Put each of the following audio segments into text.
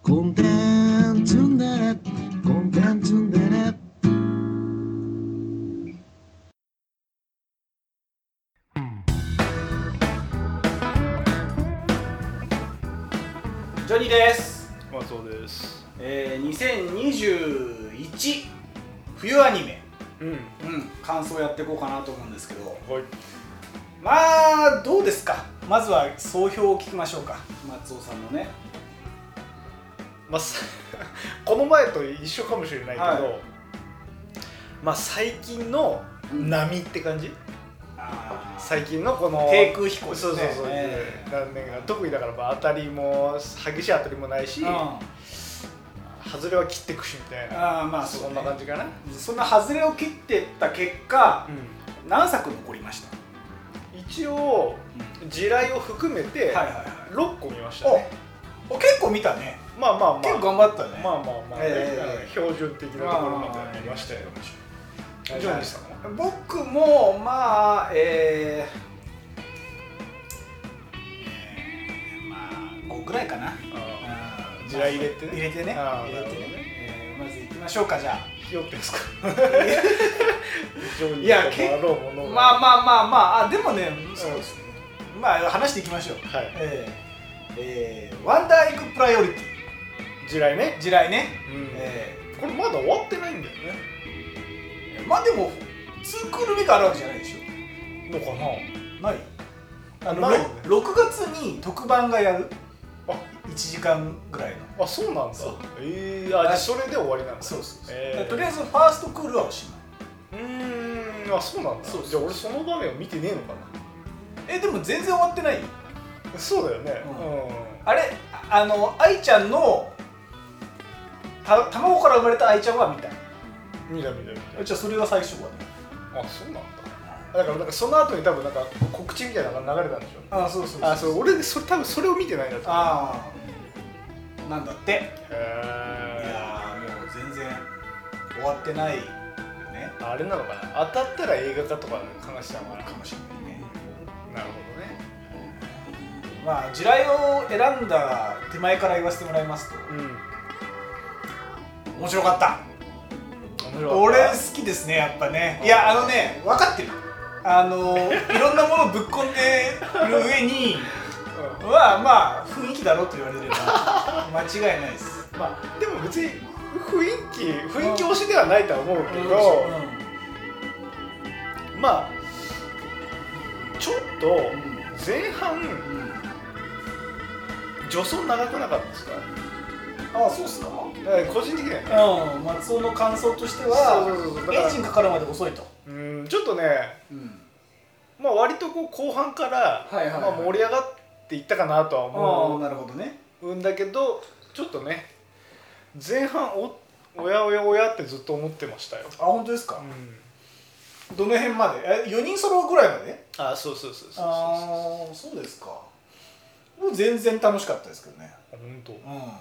コンテンツンデレコンテンツンデレジョニーです。 松尾です。 2021冬アニメ、 うん感想やっていこうかなと思うんですけど、 はい。 まあどうですか。まずは総評を聞きましょうか。松尾さんのね。 まあ、この前と一緒かもしれないけど、 はい、 まあ最近の波って感じ、最近のこの低空飛行ですね。 そうそうそう、何年か特にだからまあ当たりも激しい当たりもないし、外れは切ってくしみたいな、 まあそうね、 そんな感じかな。 そんな外れを切ってった結果、何作残りました？ 一応地雷を含めて6個見ましたね。 結構見たね。 まあまあまあ結構頑張ったね。 まあまあまあ、標準的なところまで見ましたよ。ジョニーさんは？ 僕もまあまあ5ぐらいかな。 地雷入れてね。 入れてね。まず行きましょうか。じゃあひよってんすか？ いやまあでもね、そうですね。まあ話していきましょう。 はい。 ワンダーエッグプライオリティ。 地雷ね。 地雷ね。 これまだ終わってないんだよね。 まあでも2クール目があるわけじゃないでしょ。 のかな。 ない。6月に特番がやる。1時間ぐらいの。 あ、そうなんだ。それで終わりなんだ。 そうそう。とりあえずファーストクールはおしまい。 あ、そうなんだ。じゃあ俺その場面を見てねえのかな。 でも全然終わってないよ。 そうだよね。 あれ、愛ちゃんの卵から生まれた愛ちゃんは見た。 見た。 じゃあそれが最初はね。 あ、そうなんだ。だからその後に多分なんか告知みたいなのが流れたんでしょ。そう俺多分それを見てないんだと思う。 なんだって。いやもう全然終わってないよね。 あれなのかな。当たったら映画化とかの話なのかもしれないね。 なるほどね。 まあ地雷を選んだ手前から言わせてもらいますと、面白かった。俺好きですね、やっぱね。いや分かってる。いろんなものをぶっ込んでる上にまあ雰囲気だろうと言われれば間違いないです。 まあでも別に雰囲気推しではないとは思うけど、まあちょっと前半助走長くなかったですか？ そうっすか？ 個人的にはね。松尾の感想としてはエンジンかかるまで遅いと。 ちょっとね、まあ割とこう後半から盛り上がっていったかなとは思う。 なるほどね。 んだけどちょっとね前半おやってずっと思ってましたよ。 本当ですか？どの辺まで？4人揃うぐらいまで？そうそうですか。もう全然楽しかったですけどね。 本当。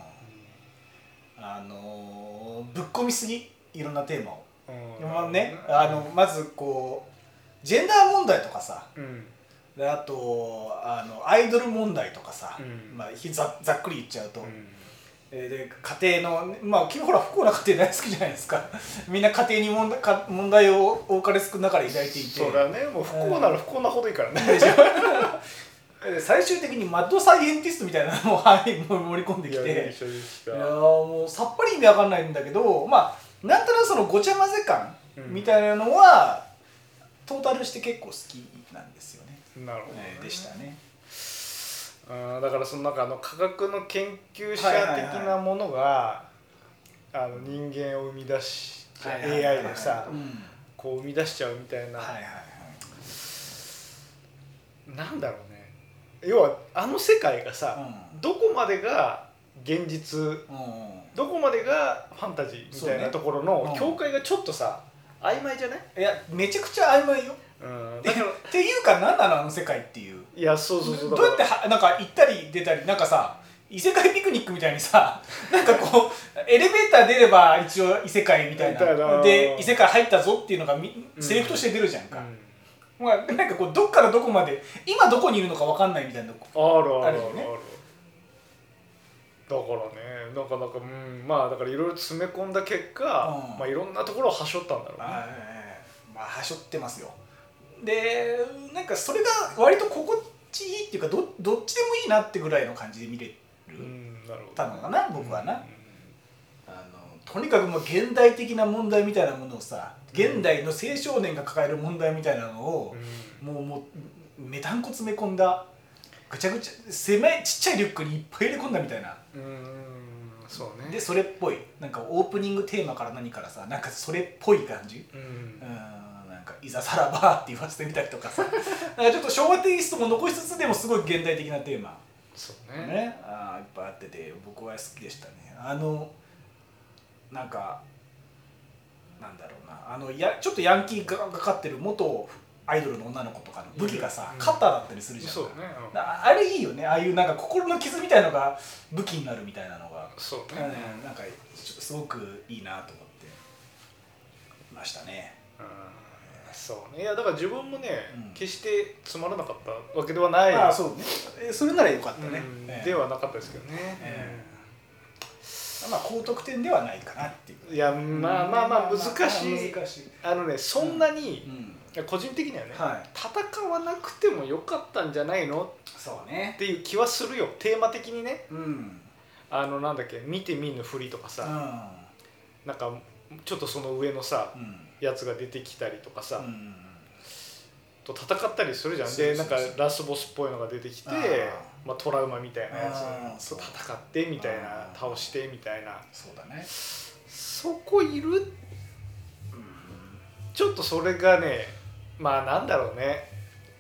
ぶっ込みすぎ、いろんなテーマを。まずこうジェンダー問題とかさ、あとアイドル問題とかさ、ざっくり言っちゃうと、で家庭の君ほら不幸な家庭大好きじゃないですか。みんな家庭に問題を多かれ少なかれ抱いていて。そうだね。もう不幸なら不幸なほどいいからね。 最終的にマッドサイエンティストみたいなのを盛り込んできて、もうさっぱり意味わかんないんだけど、なんとなくそのごちゃ混ぜ感みたいなのはトータルして結構好きなんですよね。 なるほどね。 でしたね。 だからその科学の研究者的なものが人間を生み出し AI でさこう生み出しちゃうみたいな、なんだろうね。要は世界がさ、どこまでが現実、どこまでがファンタジーみたいなところの境界がちょっとさ曖昧じゃない？ いやめちゃくちゃ曖昧よ。っていうか何なの世界っていう。 いやそうどうやってなんか行ったり出たり、なんかさ異世界ピクニックみたいにさ、なんかこうエレベーター出れば一応異世界みたいなで異世界入ったぞっていうのがセリフとして出るじゃんか。なんかこうどっからどこまで今どこにいるのか分かんないみたいなあるよね。 からねなかなかまあだからいろいろ詰め込んだ結果、まあいろんなところをはしょったんだろうね。 まあはしょってますよ。でなんかそれが割と心地いいっていうかどっちでもいいなってぐらいの感じで見れるたのかな、僕はな。とにかくもう現代的な問題みたいなものをさ、現代の青少年が抱える問題みたいなのを、もうめたんこ詰め込んだぐちゃぐちゃ狭いちっちゃいリュックにいっぱい入れ込んだみたいな。 そうね。 でそれっぽいなんかオープニングテーマから何からさなんかそれっぽい感じ。なんかいざさらばって言わせてみたりとかさなんかちょっと昭和テイストも残しつつでもすごい現代的なテーマそうね。 いっぱいあってて僕は好きでしたね。なんかなんだろうなちょっとヤンキーがかってる元アイドルの女の子とかの武器がさ、カッターだったりするじゃん。 そうね。 あれいいよね。ああいうなんか心の傷みたいのが武器になるみたいなのがそうね。 なんかちょっとすごくいいなと思ってましたね。 そうね。いやだから自分もね、決してつまらなかったわけではない。 そうね。それならよかったね。 ではなかったですけどね。 まあ高得点ではないかなっていう。 いやまあ難しい。そんなに個人的にはね、戦わなくてもよかったんじゃないのそうねっていう気はするよ。テーマ的にね。なんだっけ見て見ぬふりとかさ、なんかちょっとその上のさやつが出てきたりとかさ。と戦ったりするじゃん。でなんかラスボスっぽいのが出てきて、トラウマみたいなやつと戦ってみたいな、倒してみたいな。 そうだね。 そこいる？ちょっとそれがね、まあなんだろうね。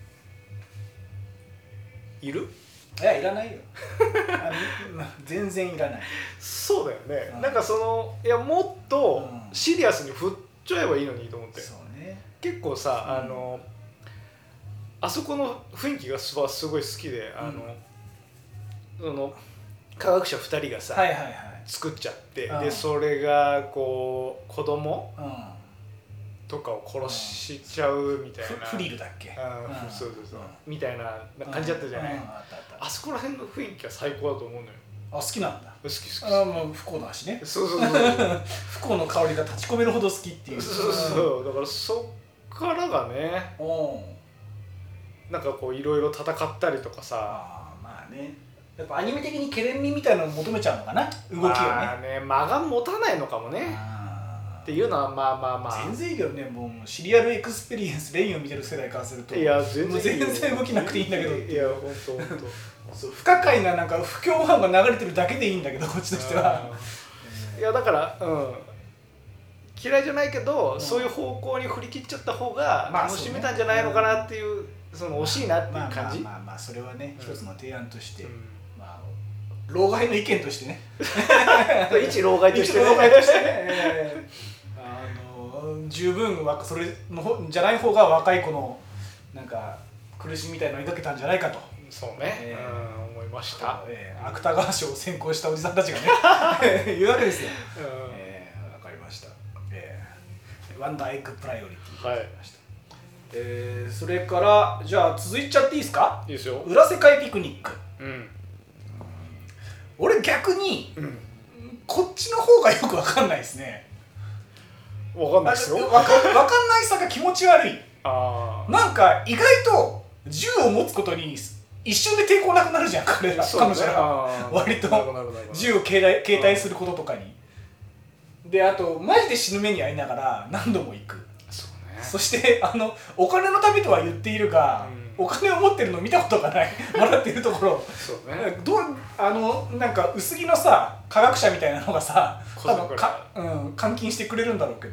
いる？ いやいらないよ。全然いらない。 そうだよね。なんかいやもっとシリアスに振っちゃえばいいのにと思って。 そうね。 結構さあそこの雰囲気がすごい好きで、科学者2人がさ、作っちゃって、でそれがこう子供とかを殺しちゃうみたいな。 フリルだっけ？ そうみたいな感じだったじゃない。あそこら辺の雰囲気が最高だと思うのよ。 好きなんだ。 好き。 もう不幸だしね。 そう不幸の香りが立ち込めるほど好きっていう。 そうだからそっからがね。なんかこういろいろ戦ったりとかさ。 まあね。やっぱアニメ的にケレン味みたいなのを求めちゃうのかな、動きをね。 間が持たないのかもね。っていうのはまあ全然いいけどね。もうシリアルエクスペリエンスレインを見てる世代からすると、 いや全然動きなくていいんだけど。 いや本当不可解ななんか不協和音が流れてるだけでいいんだけど、こっちとしては。 いやだから嫌いじゃないけど、そういう方向に振り切っちゃった方が楽しめたんじゃないのかなっていう、惜しいなっていう感じ。 まあそれはね、一つの提案として、老害の意見としてね。 一老害としてね。 十分それのじゃない方が若い子のなんか苦しみみたいなのを抱けたんじゃないかと。 そうね。思いました。 芥川賞を選考したおじさんたちがね言うわけですよ。わかりました。ワンダーエッグプライオリティでました。それからじゃあ続いちゃっていいですか？ いいですよ。 裏世界ピクニック。俺逆にこっちの方がよくわかんないですね。 わかんないですよ。 わかんないさが気持ち悪い。なんか意外と銃を持つことに一瞬で抵抗なくなるじゃん、彼女ら割と銃を携帯することとかに。であとマジで死ぬ目に遭いながら何度も行く。そしてお金のためとは言っているが、お金を持ってるの見たことがないもらっているところ。なんか薄着のさ科学者みたいなのがさ監禁してくれるんだろうけど、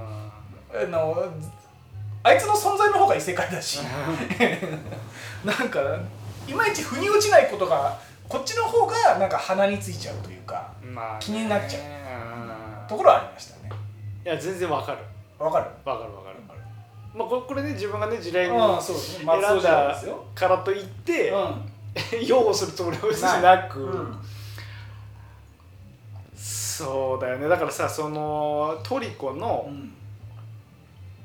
あいつの存在の方が異世界だしなんかいまいち腑に落ちないことがこっちの方がなんか鼻についちゃうというか、気になっちゃうところはありましたね。 いや全然わかる。まあこれね自分がね時代に選んだからといって擁護するつもりは別になく、そうだよね。だからさトリコの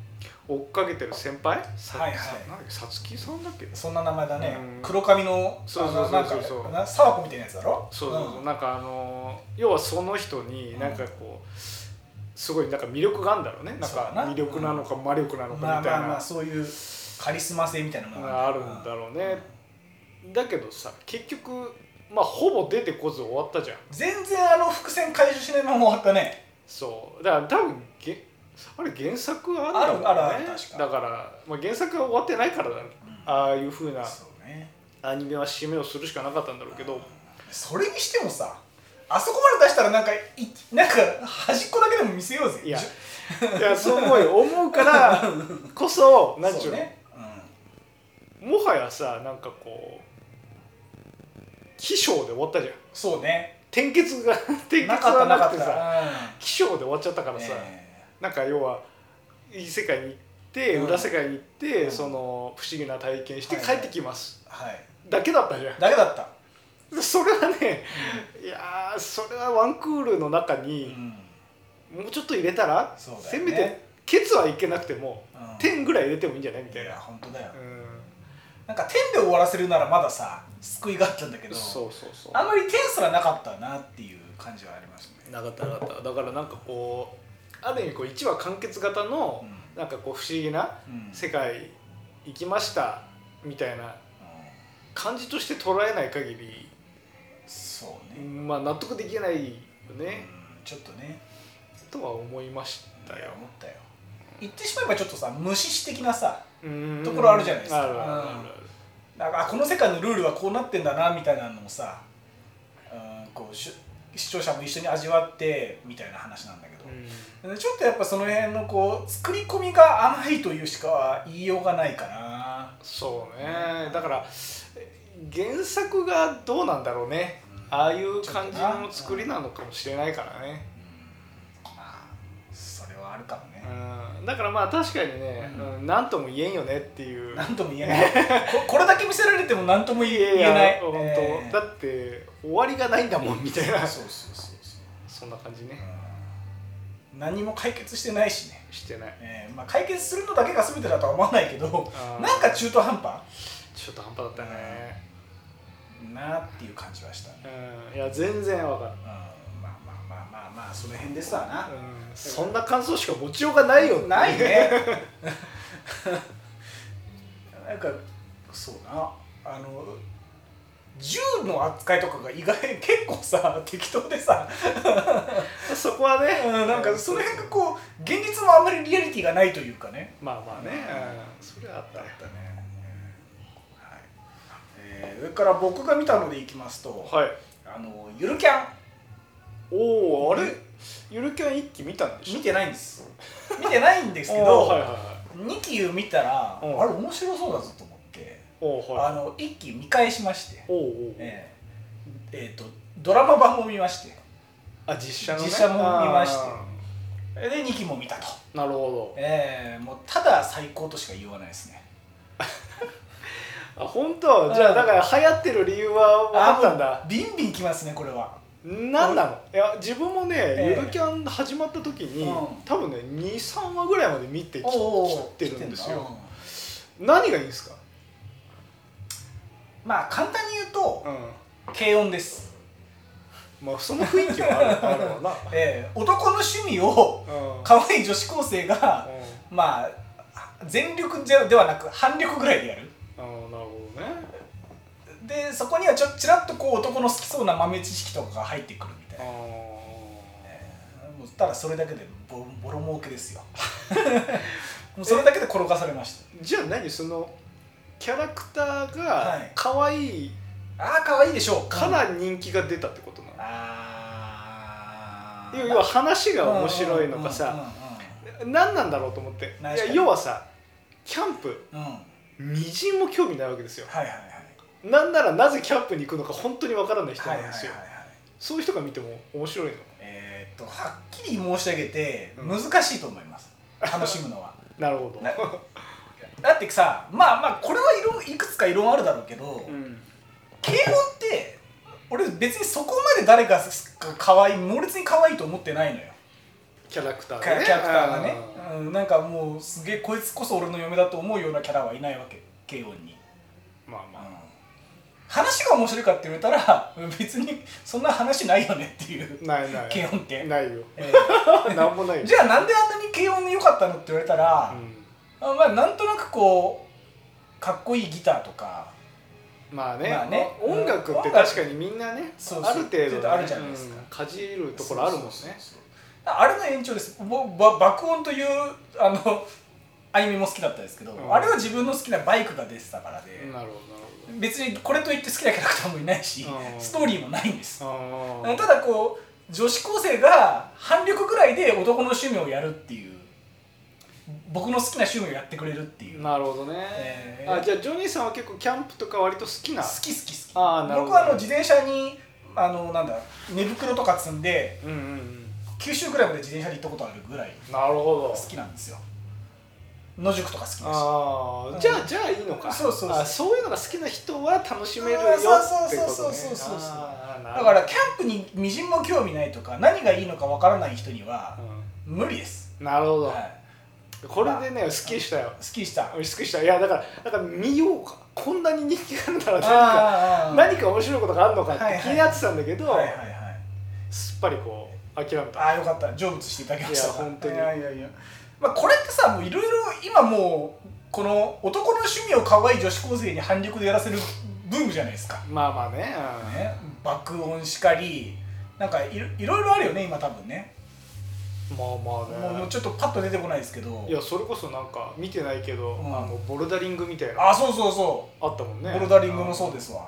追っかけてる先輩、 はいはい、 なんだっけ、さつきさんだっけ、 そんな名前だね、黒髪のそう沢子みたいなやつだろ。 そうなんか要はその人になんかこうすごいなんか魅力があるんだろうね、なんか魅力なのか魔力なのかみたいな、 そういうカリスマ性みたいなものがあるんだろうね。だけどさ、結局まあほぼ出てこず終わったじゃん。 全然伏線回収しないまま終わったね。 そうだから多分あれ原作はあるんだろうね。だから、まあ、原作が終わってないからだ、ああいう風なアニメは締めをするしかなかったんだろうけど、 それにしてもさ、あそこまで出したらなんか端っこだけでも見せようぜ。 いやそう思うからこそなんちゅうの、もはやさ、なんかこう起承で終わったじゃん。 そうね、 転結はなくてさ、起承で終わっちゃったからさ、なんか要はいい世界に行って裏世界に行ってその不思議な体験して帰ってきますだけだったじゃん。 だけだった。 それはね、いやそれはワンクールの中にもうちょっと入れたら、せめてケツはいけなくても点ぐらい入れてもいいんじゃないみたいな。 いや本当だよ。なんか点で終わらせるならまださ救いがあったんだけど、あんまり点すらなかったなっていう感じはありましたね。 なかっただからなんかこうある意味こう1話完結型のなんかこう不思議な世界行きましたみたいな感じとして捉えない限り、 そうね、 まあ納得できないよね、 ちょっとねとは思いましたよ。 思ったよ。言ってしまえばちょっとさ無視し的なさところあるじゃないですか。だからこの世界のルールはこうなってんだなみたいなのをさ、こう視聴者も一緒に味わってみたいな話なんだけど、ちょっとやっぱその辺のこう作り込みが甘いというしかは言いようがないかな。 そうね、だから原作がどうなんだろうね、ああいう感じの作りなのかもしれないからね。 まあそれはあるかもね。 だからまあ確かにね、何とも言えんよねっていう。 何とも言えないこれだけ見せられても何とも言えない。 本当、だって終わりがないんだもんみたいな。 そうそんな感じね。 何も解決してないしね。 してない。 まあ解決するのだけが全てだとは思わないけど、なんか中途半端だったね。 なっていう感じはしたね。 いや全然わかる。 まあその辺ですわな。 そんな感想しか持ちようがないよ。 ないね。なんかそうな、銃の扱いとかが意外に結構さ適当でさそこはね、 なんかその辺がこう現実もあんまりリアリティがないというかね。 まあね、それはあったね。 それから僕が見たのでいきますと、ゆるキャン。 おお、あれゆるキャン1期見たんでしょ。 見てないんですけど2期見たらあれ面白そうだぞと思って1期見返しまして、ドラマ版も見まして、 実写も見ましてで2期も見たと。 なるほど。もうただ最高としか言いようがないですね。 本当。じゃあだから流行ってる理由は分かったんだ。 ビンビンきますねこれは。 何なの。いや自分もね、ゆるキャン始まった時に多分ね 2,3 話ぐらいまで見てきてるんですよ。何がいいんですか。 まあ簡単に言うと軽音です。 まあその雰囲気はあるわな。 男の趣味を可愛い女子高生がまあ全力ではなく半力ぐらいでやる。 なるほどね。 でそこにはちらっとこう男の好きそうな豆知識とかが入ってくるみたいな。ただそれだけでボロ儲けですよ。もうそれだけで転がされました。 じゃあ何そのキャラクターが可愛い、 可愛いでしょうから人気が出たってことなの。要は話が面白いのかさ、何なんだろうと思って。要はさキャンプみじんも興味ないわけですよ。なんならなぜキャンプに行くのか本当にわからない人なんですよ。そういう人が見ても面白いの。 はっきり申し上げて難しいと思います。楽しむのは。 なるほど。 だってさ、まあこれはいくつか異論あるだろうけど、軽音って俺別にそこまで誰が猛烈に可愛いと思ってないのよ。 キャラクターキャラクターがね、なんかもうすげえこいつこそ俺の嫁だと思うようなキャラはいないわけ、ケイオンに。 まあまあ、 話が面白いかって言われたら別にそんな話ないよねっていう。 ないケイオンってないよ、なんもないよ。 じゃあなんであんなにケイオン良かったのって言われたら、まあなんとなくこうかっこいいギターとか、 まあね、音楽って確かにみんなね、ある程度あるじゃないですか、 かじるところあるもんね。 あれの延長です。爆音というアニメも好きだったですけど、あれは自分の好きなバイクが出てたからで、 なるほど別にこれといって好きなキャラクターもいないし、ストーリーもないんです。 たただこう女子高生が半力ぐらいで男の趣味をやるっていう、僕の好きな趣味をやってくれるっていう。 なるほどね。じゃあジョニーさんは結構キャンプとか割と好きな。 好き。 なるほど。 僕は自転車になんだ寝袋とか積んで、九州ぐらいまで自転車で行ったことあるぐらい好きなんですよ。野宿とか好きだし。 じゃあいいのか。 そういうのが好きな人は楽しめるよってことね。 そう。だからキャンプにみじんも興味ないとか何がいいのかわからない人には無理です。 なるほど。これでね、すっきりしたよ。 すっきりした。いやだから見ようか。こんなに人気があるなら何か面白いことがあるのかって気になってたんだけど、すっぱりこう諦めた。 よかった。成仏していただきました。 いや本当に。 まあこれってさ、もういろいろ今もうこの男の趣味を可愛い女子高生に半力でやらせるブームじゃないですか。 まあね。 爆音しかり、なんかいろいろあるよね今多分ね。 まあね。 もうちょっとパッと出てこないですけど。 いやそれこそなんか見てないけど、ボルダリングみたいな。 そうあったもんね。 ボルダリングもそうですわ。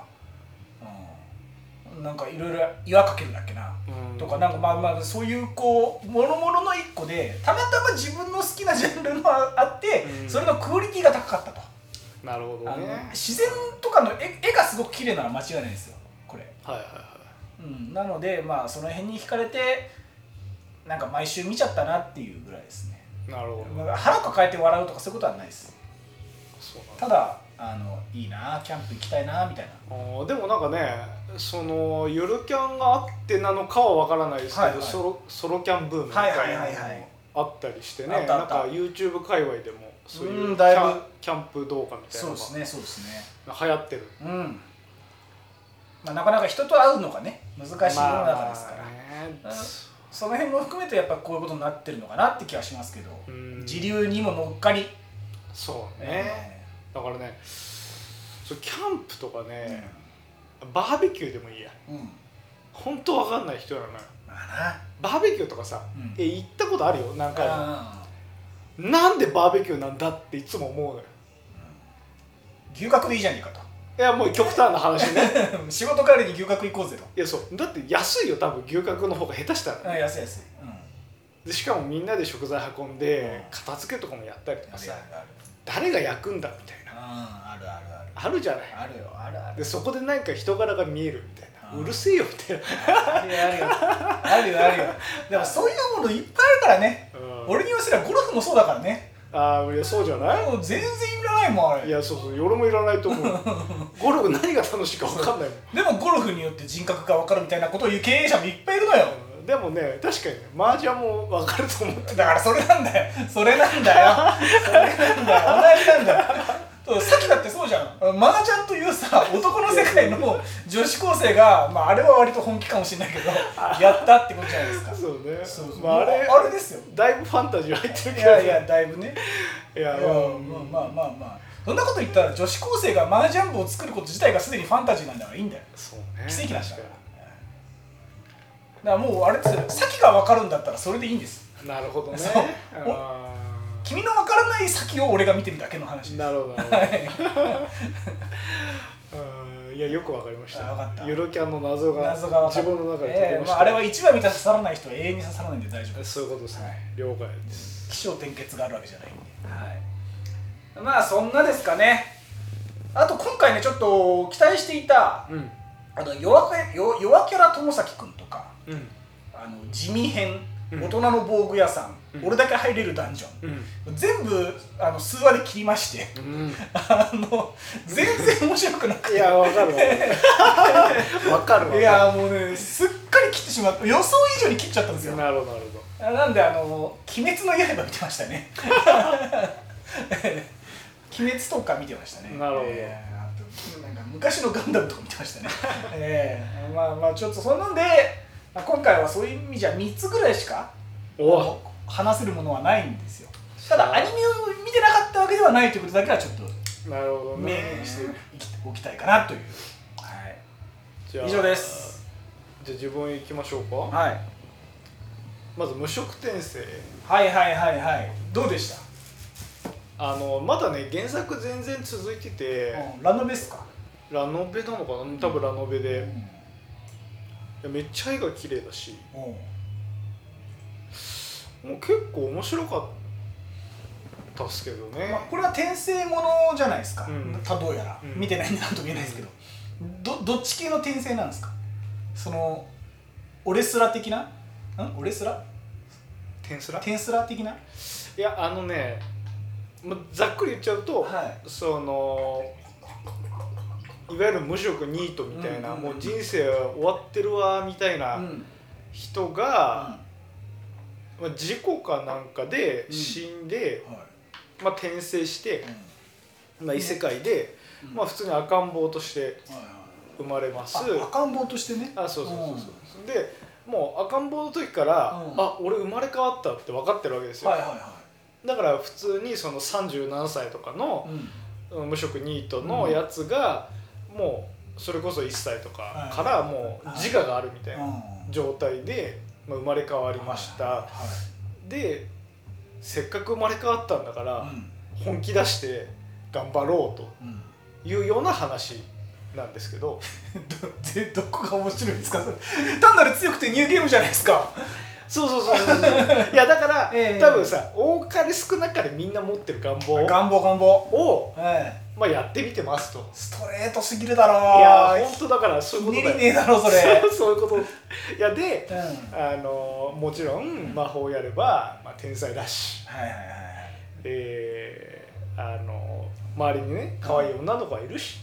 なんかいろいろ岩かけるだっけな、とかなんかまあそういうこう諸々の一個でたまたま自分の好きなジャンルのあって、それのクオリティが高かったと。 なるほどね。 自然とかの絵がすごく綺麗なのは間違いないですよこれ。なのでまあその辺に惹かれてなんか毎週見ちゃったなっていうぐらいですね。 なるほど。 腹抱えて笑うとかそういうことはないです。ただいいなキャンプ行きたいなみたいな。 でもなんかね、そのゆるキャンがあってなのかはわからないですけど、ソロキャンブームみたいなのもあったりしてね、なんか YouTube 界隈でもそういうキャンプ動画みたいなのがそうですね流行ってる。 なかなか人と会うのがね難しい世の中ですから、その辺も含めてやっぱこういうことになってるのかなって気がしますけど、時流にも乗っかり。 そうね。だからね、キャンプとかね、バーベキューでもいいや。本当わかんない人なのよ。バーベキューとかさ、行ったことあるよ何回も。なんでバーベキューなんだっていつも思うのよ。 牛角でいいじゃねえかと。 いやもう極端な話ね。 仕事帰りに牛角行こうぜと。 いやそうだって安いよ多分牛角の方が下手したら。 安い。 でしかもみんなで食材運んで片付けとかもやったりとかさ、誰が焼くんだみたいな。あるじゃない。 あるよ。 でそこでなんか人柄が見えるみたいな。うるせえよみたいな。あるよ。でもそういうものいっぱいあるからね。俺に言わせればゴルフもそうだからね。 いやそうじゃない。 もう全然いらないもんあれ。 いやそう俺もいらないと思う。ゴルフ何が楽しいか分かんないもん。 でもゴルフによって人格が分かるみたいなことを言う経営者もいっぱいいるのよ。 でもね確かにね麻雀も分かると思って。 だからそれなんだよ。同じなんだよ。さっきだってそうじゃん。麻雀というさ男の世界の女子高生が、あれは割と本気かもしれないけどやったってことじゃないですか。 そうね。 あれですよ。 だいぶファンタジー入ってるけど。 いやだいぶね。まあそんなこと言ったら女子高生が麻雀部を作ること自体がすでにファンタジーなんだからいいんだよ。 そうね。 奇跡なんだから。だからもうあれですよ。先が分かるんだったらそれでいいんです。 なるほどね。 君の分からない先を俺が見てるだけの話です。 なるほど。いやよく分かりました。 分かった。 ゆるキャンの謎が自分の中で解けました。 あれは1話見たら刺さらない人は永遠に刺さらないんで大丈夫です。 そういうことですね。了解です。 起承転結があるわけじゃないんで。まあそんなですかね。あと今回ねちょっと期待していた弱キャラ友崎くんとか地味編大人の防具屋さん、俺だけ入れるダンジョン、全部数話で切りまして、全然面白くなくて。 いや分かるわ。 いやもうねすっかかり切ってしまって、予想以上に切っちゃったんですよ。 なるほどなるほど。 なんで鬼滅の刃見てましたね。鬼滅とか見てましたね。 なるほど。 あとなんか昔のガンダムとか見てましたね。まあちょっとそんなんで、今回はそういう意味じゃ3つぐらいしか話せるものはないんですよ。ただアニメを見てなかったわけではないということだけはちょっとなるほど、ね、 明言しておきたいかなという。 じゃあ以上です。 じゃあ自分行きましょうか。 はい。 まず無色転生。 はいはいはいはい。どうでした？ まだね原作全然続いてて、 ラノベっすか？ ラノベなのかな、多分ラノベで、いやめっちゃ絵が綺麗だし、もう結構面白かったっすけどね。 まあ、これは転生ものじゃないですか、どうやら、見てないんで何とも言えないですけど、どっち系の転生なんですか？そのオレスラ的な？オレスラ？ テンスラ？ テンスラ的な？ いやざっくり言っちゃうと、そのいわゆる無職ニートみたいな、もう人生終わってるわみたいな人が、事故かなんかで死んで、転生して、異世界で、普通に赤ん坊として生まれます。 赤ん坊としてね。 そうでもう赤ん坊の時から、俺生まれ変わったって分かってるわけですよ。だから普通にその30何歳とかの無職ニートのやつがもうそれこそ1歳とかからもう自我があるみたいな状態で生まれ変わりました。でせっかく生まれ変わったんだから本気出して頑張ろうというような話なんですけどどこが面白いんですか？単なる強くてニューゲームじゃないですか。 そういやだから、多分さ多かれ少なかれみんな持ってる願望を、やってみてますと。 ストレートすぎるだろ。 いや本当だからそういうことだよ。 ねえだろそれ。 そういうこと。いやで、もちろん魔法をやれば、天才だし、周りにね可愛い女の子がいるし、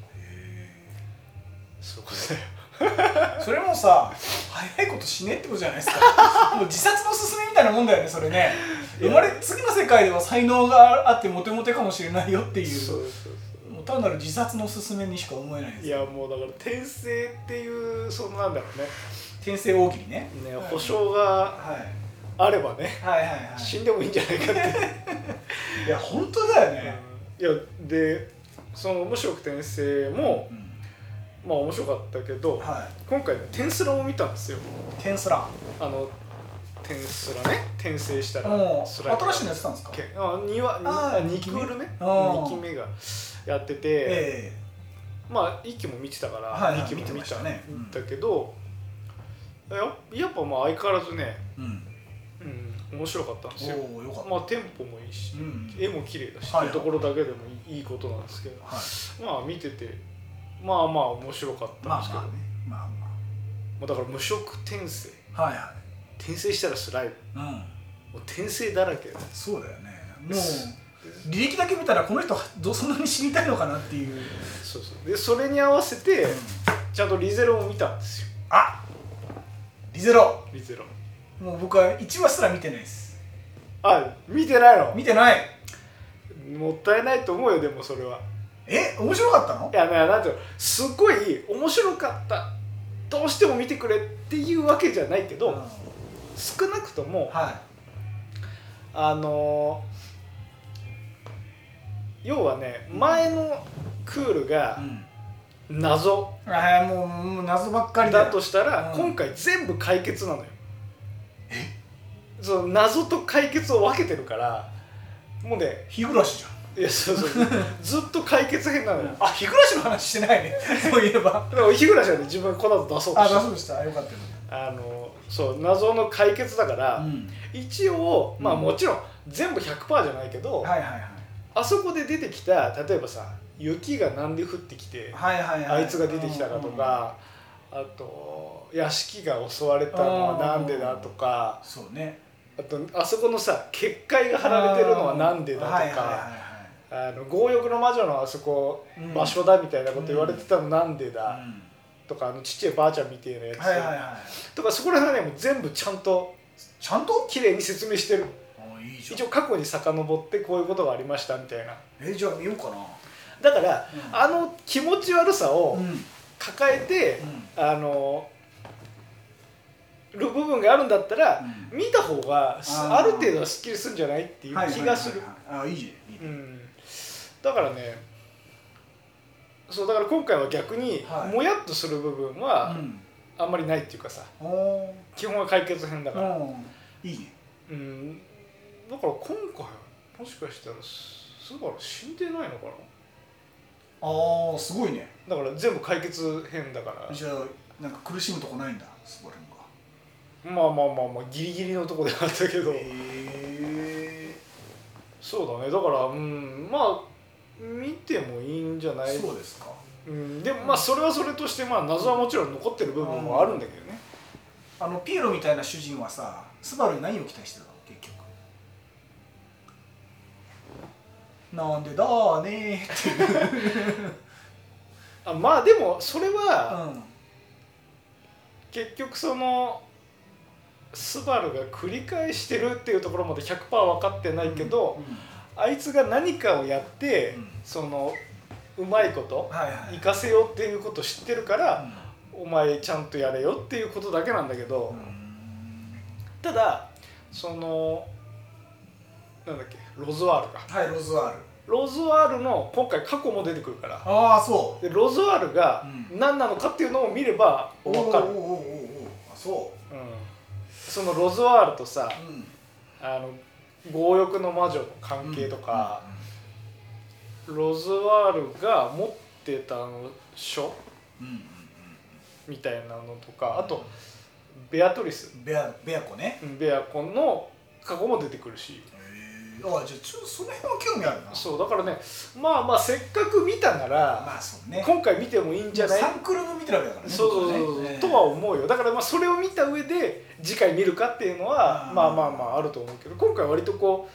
そういうことだよ。 それもさ、早いこと死ねってことじゃないですか。もう自殺の勧めみたいなもんだよね、それね。次の世界では才能があってモテモテかもしれないよっていう、もう単なる自殺の勧めにしか思えないです。 いやもうだから転生っていう、そのなんだろうね、 転生大喜利ね、 保証があればね、死んでもいいんじゃないかって。 いや本当だよね。 いやでその無職転生も、面白かったけど、今回テンスラを見たんですよ。 テンスラ、 テンスラね、転生したら新しいのやってたんですか ？2クール目2期目がやってて、1期も見てたから2期も見たんだけど、やっぱ相変わらずね、面白かったんですよ。テンポもいいし、絵も綺麗だしっていうところだけでもいいことなんですけど、見てて面白かったんですけどね。だから無職転生、転生したらスライム、もう転生だらけ。 そうだよね。もう履歴だけ見たらこの人そんなに死にたいのかなっていう。 でそれに合わせてちゃんとリゼロも見たんですよ。 リゼロ。もう僕は1話すら見てないです。 見てないの？ 見てない。 もったいないと思うよ。でもそれは面白かったの？ いやなんていうの、すごい面白かった、どうしても見てくれっていうわけじゃないけど、少なくとも、要はね、前のクールが謎、 もう謎ばっかりだとしたら、今回全部解決なのよ。その謎と解決を分けてるから、もうね、 日暮らしじゃん。 いやずっと解決編なのよ。 日暮らしの話してないね。そういえば。 でも日暮らしはね、自分この後出そうとした。 出そうとした。よかったよ。 そう謎の解決だから、一応もちろん全部 100% じゃないけど、あそこで出てきた、例えばさ、雪がなんで降ってきてあいつが出てきたかとか、あと屋敷が襲われたのはなんでだとか、 そうね、 あとあそこのさ結界が張られてるのはなんでだとか、強欲の魔女のあそこ場所だみたいなこと言われてたのなんでだ、 とかちっちゃいばあちゃんみたいなやつ、 はいはいはい、 とかそこら辺はねもう全部ちゃんと綺麗に説明してる。 いいじゃん。 一応過去に遡ってこういうことがありましたみたいな。 じゃあ見ようかな。 だから、気持ち悪さを抱えて、る部分があるんだったら、見た方がある程度はすっきりするんじゃないっていう気がする。 いいじゃん。 だからね、そうだから今回は逆にもやっとする部分はあんまりないっていうかさ、基本は解決編だから。 いいね。 だから今回はもしかしたらスバル死んでないのかな。 ああすごいね。 だから全部解決編だから。 じゃあなんか苦しむとこないんだスバルが。 まあギリギリのとこではあったけど、そうだね。だからまあ見てもいいんじゃない。 そうですか。 でもまあそれはそれとして謎はもちろん残ってる部分もあるんだけどね。 ピエロみたいな主人はさ、スバルに何を期待してたの結局。なんでだーねーっていうまあでもそれは、結局そのスバルが繰り返してるっていうところまで 100% 分かってないけど、あいつが何かをやって、そのうまいこと活かせようっていうことを知ってるから、お前ちゃんとやれよっていうことだけなんだけど、ただそのなんだっけ、ロズワールか。 はい、ロズワール。 ロズワールの今回過去も出てくるから。 ああそう。 でロズワールが何なのかっていうのを見れば分かる。 そう。 そのロズワールとさ、強欲の魔女の関係とか、ロズワールが持ってた書みたいなのとか、あとベアトリス、 ベアコね。 ベアコの過去も出てくるし。 じゃあちょっとその辺は興味あるな。 そうだからね、まあせっかく見たなら、今回見てもいいんじゃない。 サンクルも見てるわけだからね。 そうとは思うよ。だからそれを見た上で次回見るかっていうのはまああると思うけど、今回割と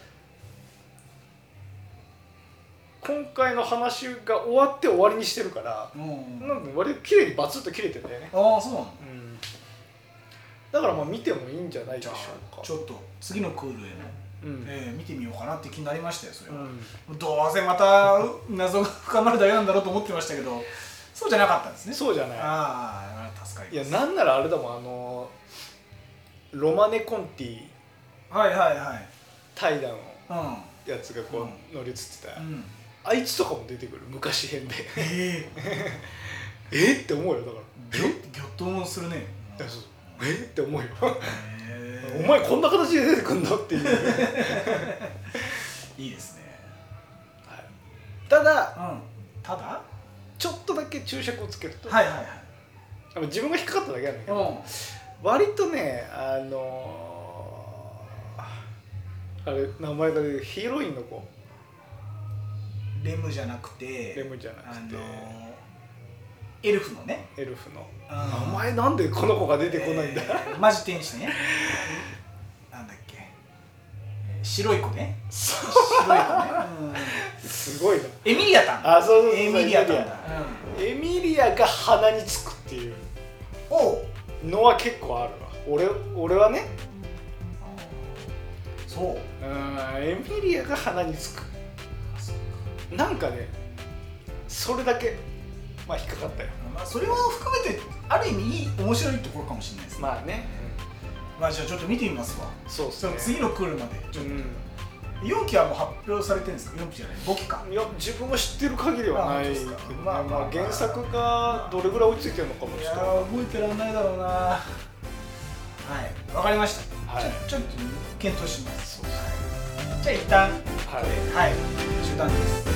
今回の話が終わって終わりにしてるから、なんか割と綺麗にバツッと切れてるんだよね。 ああそうなの。 だから見てもいいんじゃないでしょうか。 ちょっと次のクールへの見てみようかなって気になりましたよ。それは、どうせまた謎が深まるだけなんだろうと思ってましたけど、そうじゃなかったんですね。 そうじゃない。 ああ助かります。 いやなんならあれだもん、ロマネ・コンティ怠惰のやつが乗り移ってた、あいつとかも出てくる昔編でって思うよ。だからギョッともするね。 って思うよお前こんな形で出てくんのっていういいですね。 ただちょっとだけ注釈をつけると、自分が引っかかっただけなんだけど、割とねあれ名前が出るヒロインの子、 レムじゃなくてエルフのね、 名前なんでこの子が出てこないんだ。 マジ天使ね。なんだっけ、白い子ね。白い子ね。 すごいな。 エミリアタン。 そうエミリアタンだ。 エミリアが鼻につくっていうのは結構あるわ。俺はね。 そう。 エミリアが鼻につく。なんかね、それだけ引っかかったよ。 それを含めてある意味面白いところかもしれないですね。 まあね。 じゃあちょっと見てみますわ。 そうですね。 次のクールまでちょっと。4期はもう発表されてるんですか。4期じゃない、5期か。 いや自分が知ってる限りはないけどね。原作がどれぐらい追いついてるのかもちょっと覚えてらんないだろうな。はい、わかりました。ちょっと検討します。じゃあ一旦中断です。